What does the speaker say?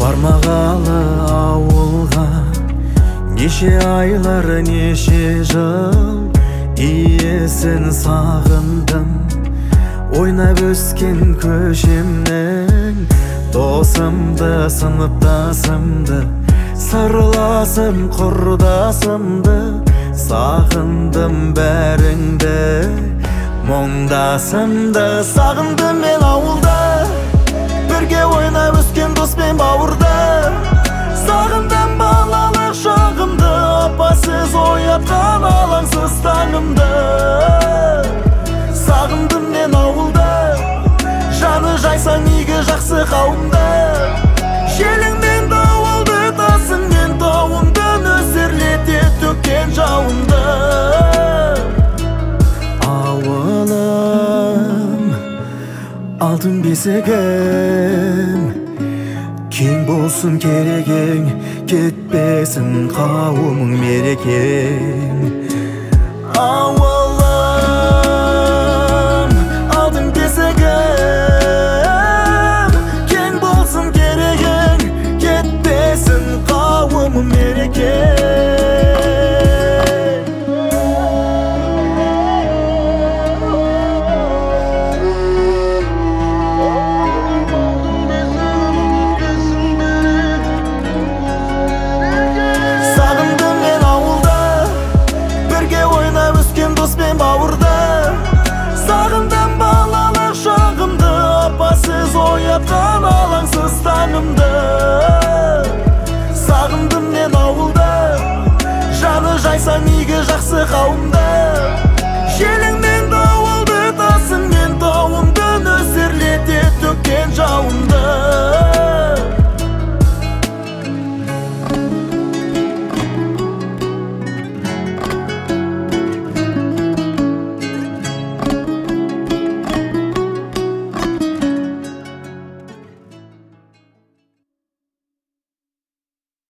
бармағалы ауылға неше айлар неше жыл иесін сағындым. Ойнап өскен көшемнің досымды, сыныптасымды, сырласым құрдасымды сағындым бәріңді, мұңдасымды сағындым мен ауылда, бірге ойнап өскен доспен бауырда. Сағындым балалық шағымды, апасыз оятқан алаңсыз таңымды. Сағындым мен ауылда, жаны жайсаң игі жақсы қауымда. Желіңмен дауылды тасыңмен тауымды, нөсерлете төккен жауынды. Ауылым, алтын бесігім, кең болсын керегең, кетпесін қауымың мерекең. Ауылым, алтын бесігім, кең болсын керегең, кетпесін қауымың мерекең. Доспен бауырда, сағындым балалық шағымды, апасыз оятқан алаңсыз таңымды. Сағындым мен ауылда, жаны жайсаң игі жақсы қауымда.